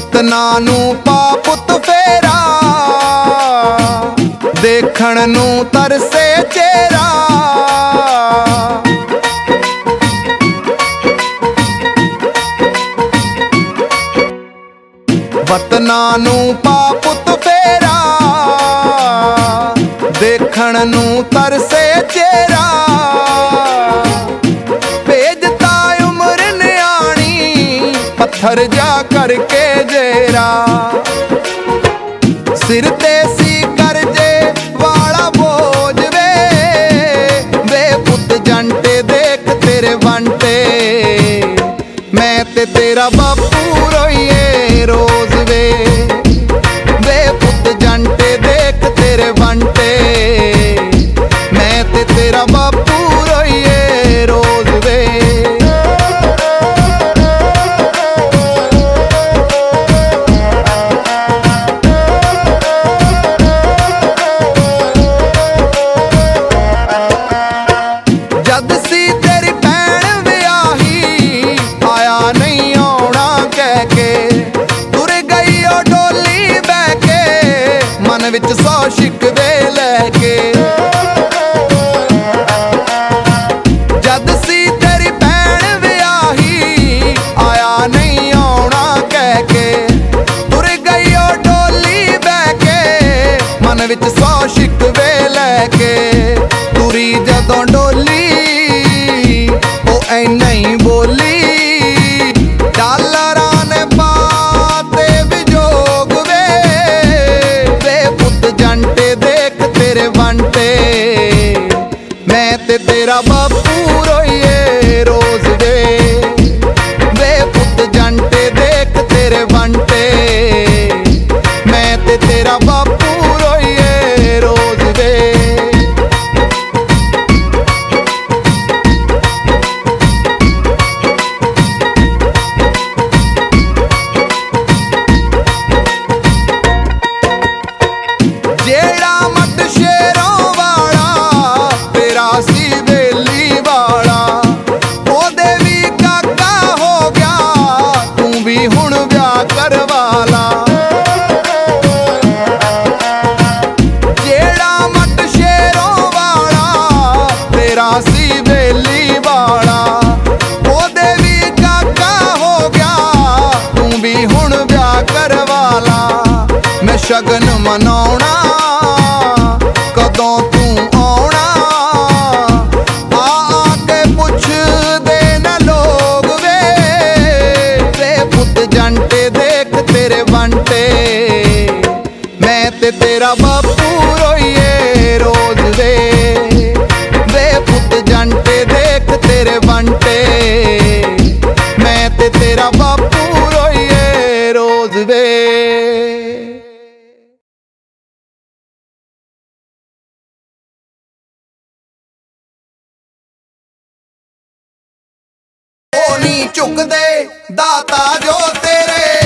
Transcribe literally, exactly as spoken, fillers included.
ਵਤਨਾਂ ਨੂੰ ਪਾ ਪੁੱਤ ਫੇਰਾ, ਦੇਖਣ ਨੂੰ ਤਰਸੇ ਚਿਹਰਾ। ਵਤਨਾਂ ਨੂੰ ਪਾ ਪੁੱਤ ਫੇਰਾ, ਦੇਖਣ ਨੂੰ ਤਰਸੇ ਚਿਹਰਾ। ਭੇਜਤਾ ਉਮਰ ਨਿਆਣੀ, ਪੱਥਰ ਜਾ ਕਰਕੇ ਜੇਰਾ। ਸਿਰ ਤੇ ਸੀ ਕਰਜੇ ਵਾਲਾ ਬੋਝ ਵੇ, ਵੇ ਪੁੱਤ ਜੰਟੇ ਦੇਖ ਤੇਰੇ ਬੰਟੇ। ਮੈਂ ਤੇ ਤੇਰਾ ਬਾਪੂ ਰੋਈਏ ਰੋਜ਼ ਵੇ, ਵੇ ਪੁੱਤ ਜੰਟੇ ਦੇਖ ਤੇਰੇ ਬੰਟੇ। ਮੈਂ ਤੇ ਤੇਰਾ ਬਾਪੂ ਰੋਈਏ ਰੋਜ਼ ਵੇ। ਜਦ ਸੀ ਤੇਰੀ ਭੈਣ ਵਿਆਹੀ, ਆਇਆ ਨਹੀਂ ਆਉਣਾ ਕਹਿ ਕੇ, ਤੁਰ ਗਈ ਉਹ ਡੋਲੀ ਬਹਿ ਕੇ, ਮਨ ਵਿੱਚ ਸੌ ਸ਼ਿਕਵੇ ਲੈ ਕੇ। ਜਦ ਸੀ ਤੇਰੀ ਭੈਣ ਵਿਆਹੀ, ਆਇਆ ਨਹੀਂ ਆਉਣਾ ਕਹਿ ਕੇ, ਤੁਰ ਗਈ ਉਹ ਡੋਲੀ ਬਹਿ ਕੇ, ਮਨ ਵਿੱਚ ਸੌ ਸ਼ਿਕਵੇ ਲੈ ਕੇ। ਤੁਰੀ ਜਦੋਂ ਡੋਲੀ ਉਹ ਐਨਾ ਹੀ ਬੋਲੀ, ਡਾਲਰਾਂ ਨੇ ਪਾਤੇ ਵਿਜੋਗ ਵੇ, ਵੇ ਪੁੱਤ ਜੰਟੇ ਦੇਖ ਤੇਰੇ ਬੰਟੇ। ਮੈਂ ਤੇ ਤੇਰਾ ਬਾਪੂ ਰੋਈਏ ਰੋਜ਼ ਵੇ, ਵੇ ਪੁੱਤ ਜੰਟੇ ਦੇਖ ਤੇਰੇ ਬੰਟੇ। ਮੈਂ ਤੇ ਤੇਰਾ ਬਾਪੂ ਰੋਈਏ ਰੋਜ਼ ਵੇ। ਜਿਹੜਾ ਮੱਟ ਸ਼ੇਰੋਂ ਵਾਲਾ, ਤੇਰਾ ਸੀ ਬੇਲੀ ਵਾਲਾ, ਉਹਦੇ ਵੀ ਕਾਕਾ ਹੋ ਗਿਆ, ਤੂੰ ਵੀ ਹੁਣ ਵਿਆਹ ਕਰਵਾ ਲਾ। ਜਿਹੜਾ ਮੱਟ ਸ਼ੇਰੋਂ ਵਾਲਾ, ਤੇਰਾ ਸੀ ਬੇਲੀ ਵਾਲਾ, ਉਹਦੇ ਵੀ ਕਾਕਾ ਹੋ ਗਿਆ, ਤੂੰ ਵੀ ਹੁਣ ਵਿਆਹ ਕਰਵਾ ਲਾ। ਮੈਂ ਸ਼ਗਨ ਮਨਾਉਣਾ, ਕਦੋਂ ਤੂੰ ਆਉਣਾ, ਆ ਆ ਕੇ ਪੁੱਛਦੇ ਨਾ ਲੋਗ ਵੇ, ਵੇ ਪੁੱਤ ਜੰਟੇ ਦੇਖ ਤੇਰੇ ਬੰਟੇ। ਮੈਂ ਤੇ ਤੇਰਾ ਬਾਪੂ ਰੋਈਏ ਰੋਜ਼ ਵੇ, ਵੇ ਪੁੱਤ ਜੰਟੇ ਦੇਖ ਤੇਰੇ ਬੰਟੇ। ਮੈਂ ਤੇ ਤੇਰਾ ਬਾਪੂ ਰੋਈਏ ਰੋਜ਼ ਵੇ। ਉਹ ਨਹੀਂ ਝੁਕਦੇ ਦਾਤਾ ਜੋ ਤੇਰੇ,